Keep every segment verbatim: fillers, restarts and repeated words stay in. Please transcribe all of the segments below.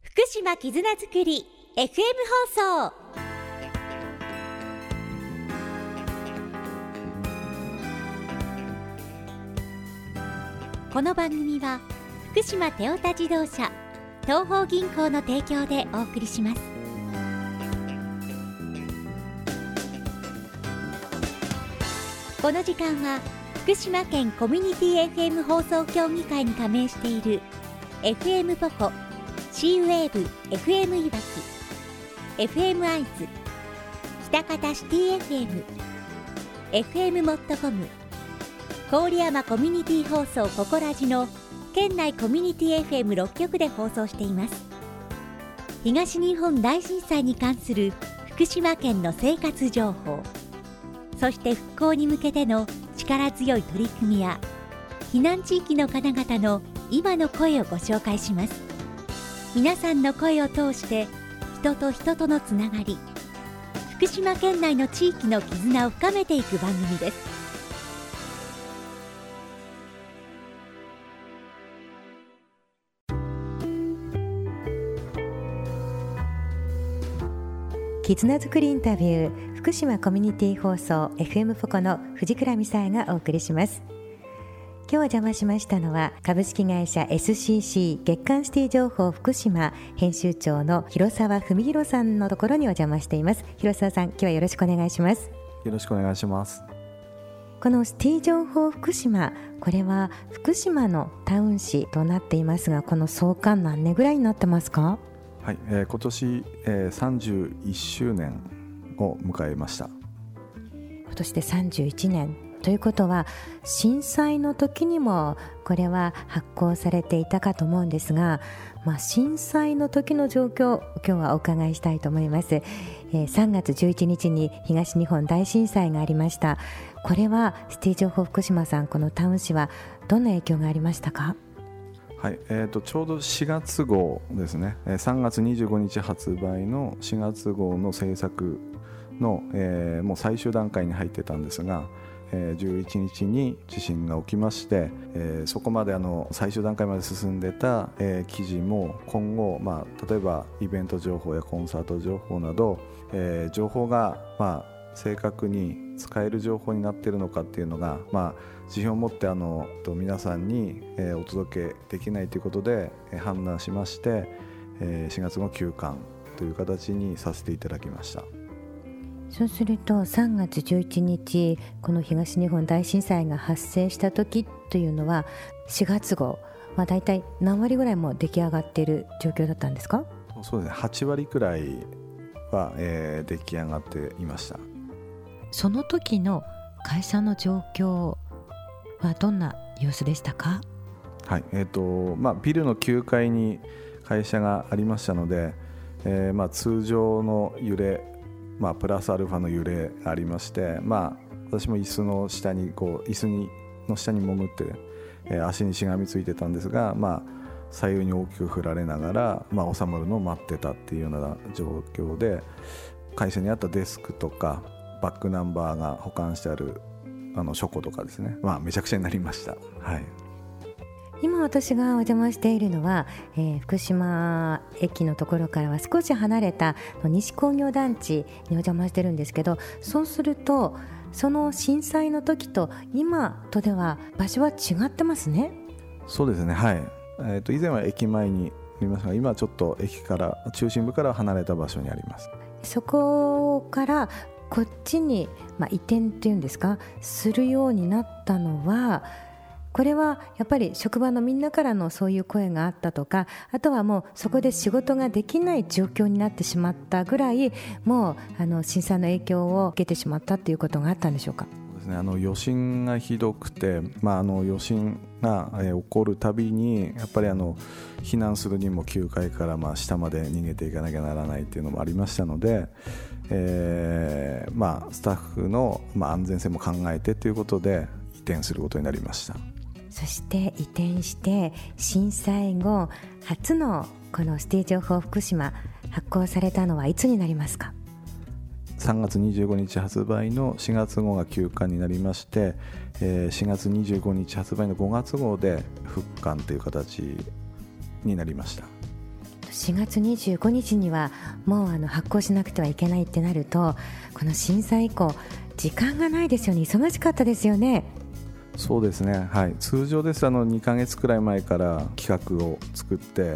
福島絆づくり エフエム 放送。この番組は福島テオタ自動車東邦銀行の提供でお送りします。この時間は福島県コミュニティ エフエム 放送協議会に加盟している エフエム ポコ、C ウェーブ エフエム いわき、エフエム アイズ、北方シティ エフエム、エフエム モットコム、郡山コミュニティ放送ココラジの県内コミュニティ エフエムろっ 局で放送しています。東日本大震災に関する福島県の生活情報、そして復興に向けての力強い取り組みや避難地域の方々の今の声をご紹介します。皆さんの声を通して人と人とのつながり、福島県内の地域の絆を深めていく番組です。 絆づくりインタビュー、福島コミュニティ放送 エフエム ポコの藤倉美沙がお送りします。今日お邪魔しましたのは株式会社 エスシーシー 月刊シティ情報福島編集長の広沢文弘さんのところにお邪魔しています。広沢さん、今日はよろしくお願いします。 よろしくお願いします。 このシティ情報福島、これは福島のタウン誌となっていますが、この創刊何年ぐらいになってますか？ はい、えー、今年、えー、さんじゅういっしゅうねんを迎えました。 今年でさんじゅういちねんということは、震災の時にもこれは発行されていたかと思うんですが、まあ、震災の時の状況、今日はお伺いしたいと思います。えー、さんがつじゅういちにちに東日本大震災がありました。これはシティ情報福島さん、このタウン誌はどんな影響がありましたか？ はい、えー、とちょうどしがつ号ですね、さんがつにじゅうごにち発売のしがつ号の制作の、えー、もう最終段階に入ってたんですが、えー、じゅういちにちに地震が起きまして、えー、そこまであの最終段階まで進んでた、えー、記事も今後、まあ、例えばイベント情報やコンサート情報など、えー、情報が、まあ、正確に使える情報になっているのかっていうのが、まあ、自信を持ってあの皆さんに、えー、お届けできないということで、えー、判断しまして、えー、しがつ号休刊という形にさせていただきました。 そうするとさんがつじゅういちにち、この東日本大震災が発生した時というのはしがつ号、まあ、大体何割ぐらいも出来上がっている状況だったんですか？ そうですね、はちわりくらいは、えー、出来上がっていました。 その時の会社の状況はどんな様子でしたか？ はい、えーとまあ、ビルのきゅうかいに会社がありましたので、えーまあ、通常の揺れ、まあ、プラスアルファの揺れがありまして、まあ、私も椅子の下にこう椅子にの下に潜って、えー、足にしがみついてたんですが、まあ、左右に大きく振られながら、まあ、収まるのを待ってたっていうような状況で、会社にあったデスクとかバックナンバーが保管してあるあの書庫とかですね、まあ、めちゃくちゃになりました。はい、 今私がお邪魔しているのは、えー、福島駅のところからは少し離れた西工業団地にお邪魔してるんですけど、そうするとその震災の時と今とでは場所は違ってますね。 そうですね、はい、えー、と以前は駅前にありましたが、今はちょっと駅から中心部から離れた場所にあります。 そこからこっちに、まあ、移転っていうんですか、するようになったのは、これはやっぱり職場のみんなからのそういう声があったとか、あとはもうそこで仕事ができない状況になってしまったぐらい、もうあの震災の影響を受けてしまったっていうことがあったんでしょうか？ そうですね、あの余震がひどくて、まあ、あの余震が、えー、起こるたびにやっぱりあの避難するにもきゅうかいからまあ下まで逃げていかなきゃならないっていうのもありましたので、えーまあ、スタッフの、まあ、安全性も考えてということで移転することになりました。 そして移転して震災後初のこのシティ情報福島発行されたのはいつになりますか？ さんがつにじゅうごにち発売のしがつ号が休刊になりまして、えー、しがつにじゅうごにち発売のごがつ号で復刊という形になりました。 しがつにじゅうごにちにはもうあの発行しなくてはいけないってなると、この震災以降時間がないですよね。忙しかったですよね。 そうですね、はい、通常ですあのにかげつくらい前から企画を作って、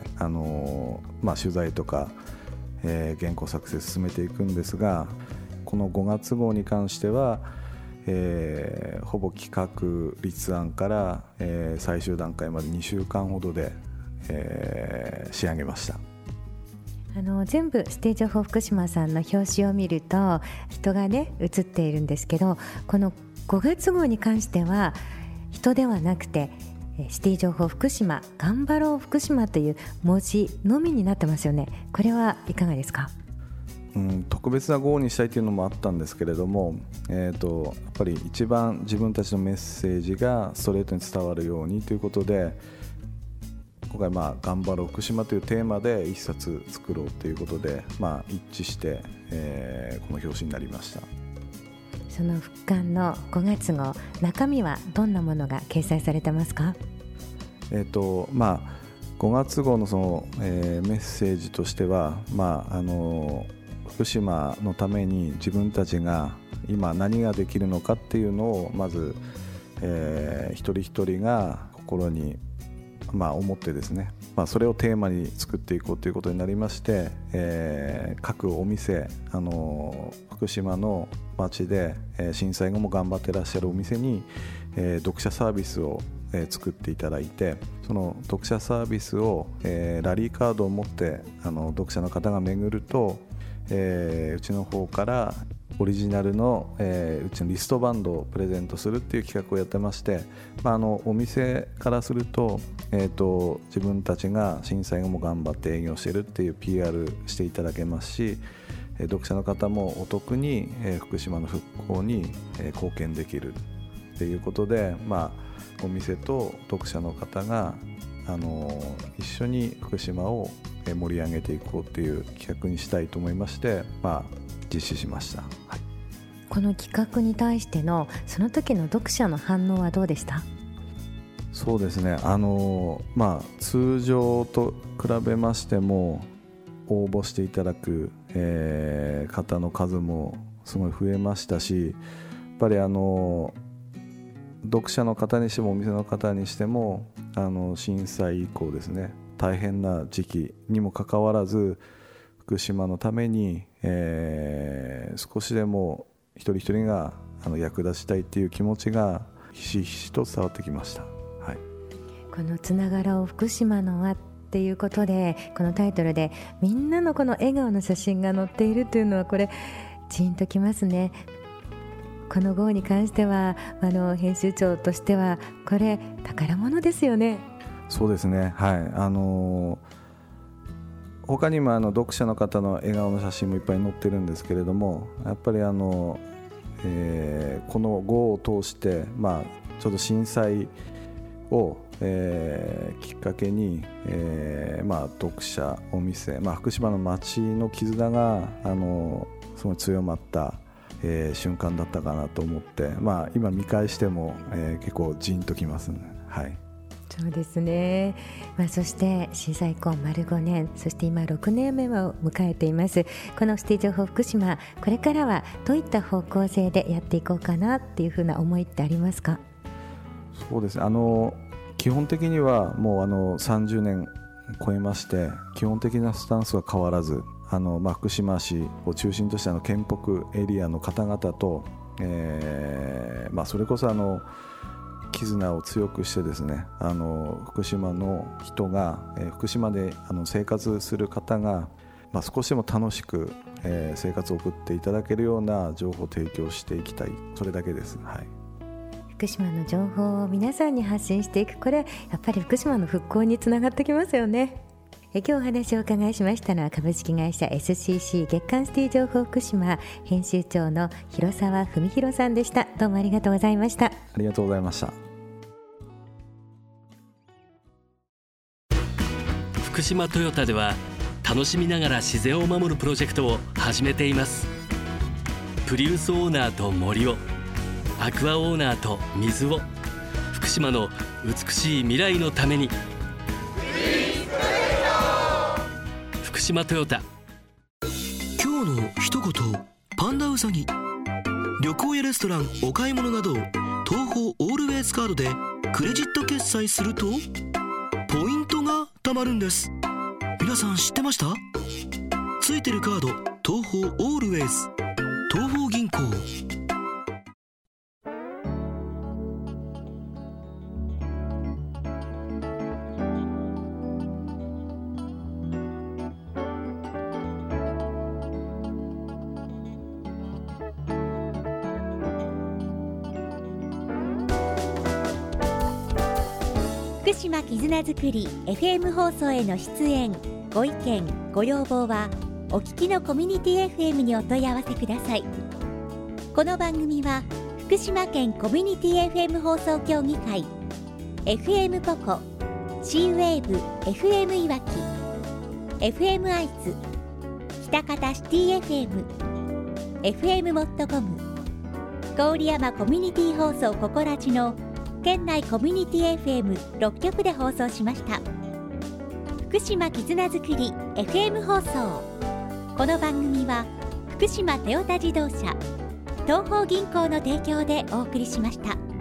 あのーまあ、取材とか、えー、原稿作成進めていくんですが、このごがつ号に関しては、えー、ほぼ企画立案から、えー、最終段階までにしゅうかんほどで、えー、仕上げました。 あの全部シティ情報福島さんの表紙を見ると人がね写っているんですけど、このごがつ号に関しては人ではなくてシティ情報福島頑張ろう福島という文字のみになってますよね。これはいかがですか？ うん、特別な号にしたいというのもあったんですけれども、えーと、やっぱり一番自分たちのメッセージがストレートに伝わるようにということで、今回まあ頑張ろう福島というテーマで一冊作ろうということで、まあ、一致して、えー、この表紙になりました。 その復刊のごがつ号、中身はどんなものが掲載されてますか？ えーとまあ、ごがつ号のその、えー、メッセージとしては、まああの福島のために自分たちが今何ができるのかっていうのをまず、えー、一人一人が心に、まあ、思ってですね、まあ、それをテーマに作っていこうということになりまして、えー、各お店、あの福島の町で、えー、震災後も頑張ってらっしゃるお店に、えー、読者サービスを、えー、作っていただいて、その読者サービスを、えー、ラリーカードを持ってあの読者の方が巡ると、えー、うちの方からオリジナルの、えー、うちのリストバンドをプレゼントするっていう企画をやってまして、まあ、あのお店からすると、えーと、自分たちが震災後も頑張って営業してるっていう ピーアール していただけますし、えー、読者の方もお得に、えー、福島の復興に、えー、貢献できるっていうことで、まあ、お店と読者の方が、あのー、一緒に福島を盛り上げていこうっていう企画にしたいと思いまして、まあ、実施しました。はい、 この企画に対してのその時の読者の反応はどうでした？ そうですね、あのまあ、通常と比べましても応募していただく、えー、方の数もすごい増えましたし、やっぱりあの読者の方にしてもお店の方にしても、あの震災以降ですね、大変な時期にもかかわらず福島のために、えー、少しでも一人一人があの役立ちたいっていう気持ちがひしひしと伝わってきました。はい、 このつながろう福島の輪っていうことで、このタイトルでみんなのこの笑顔の写真が載っているというのは、これジーンときますね。この号に関してはあの編集長としてはこれ宝物ですよね。 そうですね、はい、あのー、他にもあの読者の方の笑顔の写真もいっぱい載ってるんですけれども、やっぱりあの、えー、この号を通して、まあ、ちょうど震災を、えー、きっかけに、えーまあ、読者、お店、まあ、福島の街の絆があのすごい強まった、えー、瞬間だったかなと思って、まあ、今見返しても、えー、結構ジーンときますね。はい、 そうですね、まあ、そして震災以降丸ごねん、そして今ろくねんめを迎えています。このシティ情報福島、これからはどういった方向性でやっていこうかなっていうふうな思いってありますか？ そうですね、あの基本的にはもうあのさんじゅうねん超えまして、基本的なスタンスは変わらず、あの、まあ、福島市を中心としたの県北エリアの方々と、えーまあ、それこそあの絆を強くしてですね、あの福島の人が、えー、福島であの生活する方が、まあ、少しでも楽しく、えー、生活を送っていただけるような情報を提供していきたい、それだけです。はい、 福島の情報を皆さんに発信していく、これやっぱり福島の復興につながってきますよね。え今日お話をお伺いしましたのは株式会社 エスシーシー 月刊シティ情報福島編集長の広沢文弘さんでした。どうもありがとうございました。 ありがとうございました。 福島トヨタでは楽しみながら自然を守るプロジェクトを始めています。プリウスオーナーと森を、アクアオーナーと水を、福島の美しい未来のために。 島トヨタ。 今日の一言パンダウサギ。旅行やレストラン、お買い物など東宝オールウェイズカードでクレジット決済するとポイントが貯まるんです。皆さん知ってました？ついてるカード東宝オールウェイズ、東宝銀行。 福島絆づくり エフエム 放送への出演、ご意見ご要望はお聞きのコミュニティ エフエム にお問い合わせください。この番組は福島県コミュニティ エフエム 放送協議会、 エフエム ポコ、 C ウェーブ エフエム いわき、 エフエム 愛知、北方シティ エフエム、 エフエム モットコム、郡山コミュニティ放送ココラジの県内コミュニティ エフエムろっ 局で放送しました。福島絆づくり エフエム 放送。この番組は福島トヨタ自動車、東邦銀行の提供でお送りしました。